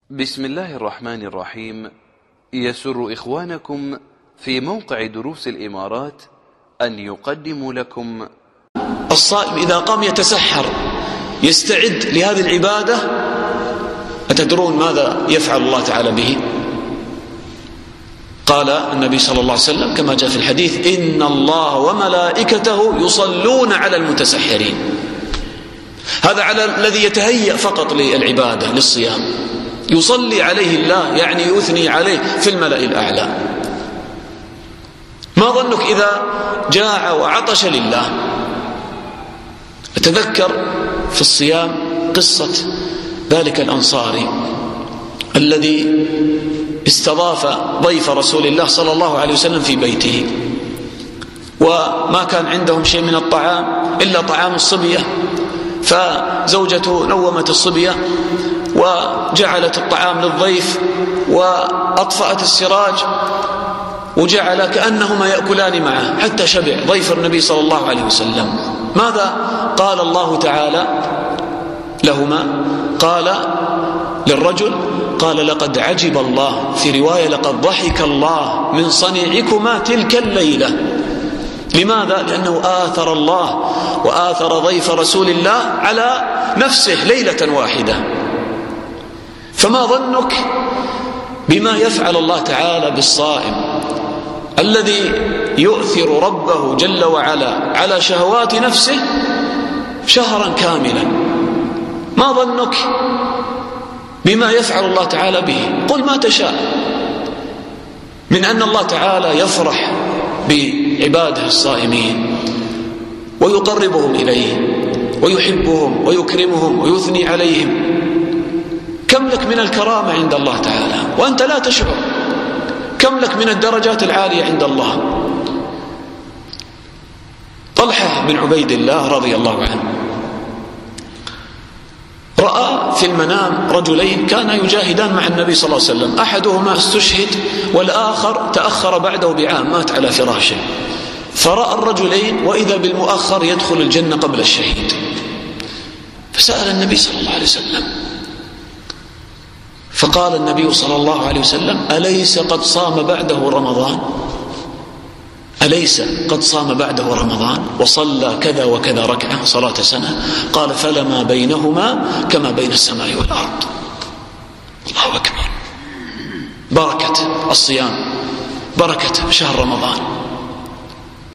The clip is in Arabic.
بسم الله الرحمن الرحيم. يسر إخوانكم في موقع دروس الإمارات أن يقدموا لكم الصائم إذا قام يتسحر يستعد لهذه العبادة، أتدرون ماذا يفعل الله تعالى به؟ قال النبي صلى الله عليه وسلم كما جاء في الحديث: إن الله وملائكته يصلون على المتسحرين. هذا على الذي يتهيأ فقط للعبادة للصيام، يصلي عليه الله، يعني يثني عليه في الملأ الأعلى. ما ظنك إذا جاع وعطش لله؟ أتذكر في الصيام قصة ذلك الأنصاري الذي استضاف ضيف رسول الله صلى الله عليه وسلم في بيته، وما كان عندهم شيء من الطعام إلا طعام الصبية، فزوجته نومت الصبية وجعلت الطعام للضيف وأطفأت السراج وجعل كأنهما يأكلان معه حتى شبع ضيف النبي صلى الله عليه وسلم. ماذا قال الله تعالى لهما؟ قال للرجل: قال لقد عجب الله، في رواية لقد ضحك الله من صنيعكما تلك الليلة. لماذا؟ لأنه آثر الله وآثر ضيف رسول الله على نفسه ليلة واحدة. فما ظنك بما يفعل الله تعالى بالصائم الذي يؤثر ربه جل وعلا على شهوات نفسه شهرا كاملا؟ ما ظنك بما يفعل الله تعالى به؟ قل ما تشاء من أن الله تعالى يفرح بعباده الصائمين ويقربهم إليه ويحبهم ويكرمهم ويثني عليهم. كم لك من الكرامة عند الله تعالى وأنت لا تشعر، كم لك من الدرجات العالية عند الله. طلحة بن عبيد الله رضي الله عنه رأى في المنام رجلين كانا يجاهدان مع النبي صلى الله عليه وسلم، أحدهما استشهد والآخر تأخر بعده بعام، مات على فراشه. فرأى الرجلين وإذا بالمؤخر يدخل الجنة قبل الشهيد، فسأل النبي صلى الله عليه وسلم، فقال النبي صلى الله عليه وسلم: أليس قد صام بعده رمضان؟ أليس قد صام بعده رمضان وصلى كذا وكذا ركعة صلاة سنة؟ قال: فلما بينهما كما بين السماء والأرض. الله أكبر. بركة الصيام، بركة شهر رمضان.